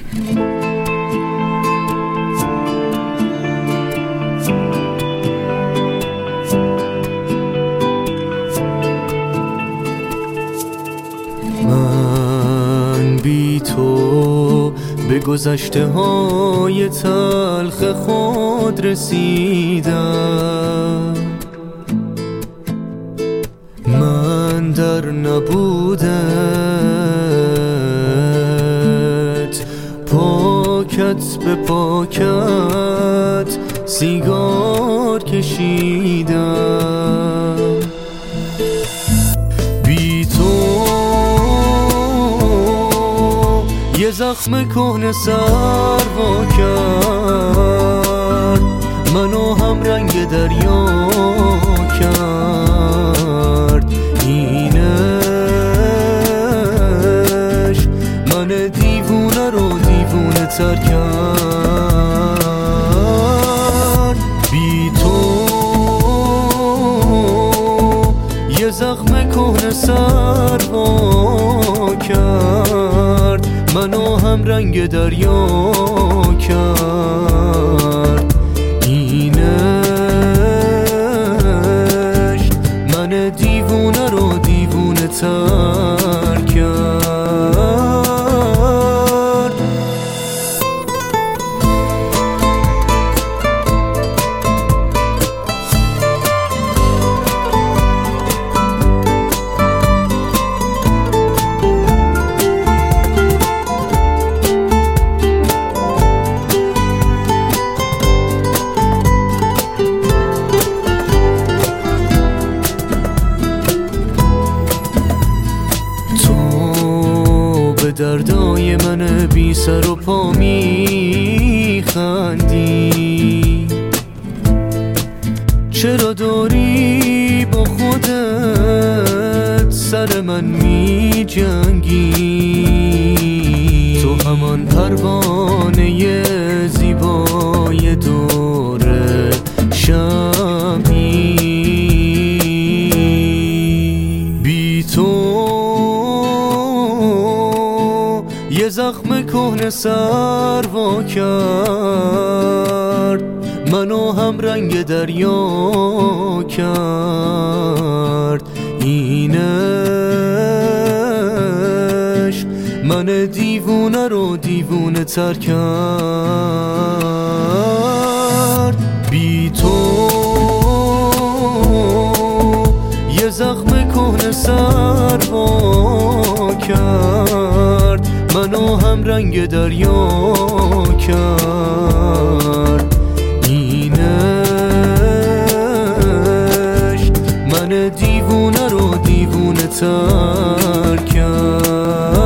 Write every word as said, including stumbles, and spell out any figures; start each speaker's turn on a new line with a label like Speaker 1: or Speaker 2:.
Speaker 1: من بی تو به گذشته های تلخ خود رسیدم، من در نبودت پاکت به پاکت سیگار کشیدم. بی تو یه زخم کهنه سر وا کرد، منو هم رنگ دریا کرد. اینش من دیوونه رو دیوونه تر کرد. بی تو یه زخم کهنه سر وا کرد، منو هم رنگ دریا کرد. اینش من دیوونه رو دیوونه تر کرد. دردای من بی سر و پا میخندی، چرا داری با خودت سر من میجنگی؟ تو همان پروانه زیبای دور شمی. بی تو یه زخم کهنه سر وا کرد، منو هم رنگ دریا کرد. اینش من دیوونه رو دیوونه تر کرد. بی تو یه زخم کهنه سر وا کرد، منو هم رنگ دریا کرد. اینش من دیوونه رو دیوونه تر کرد.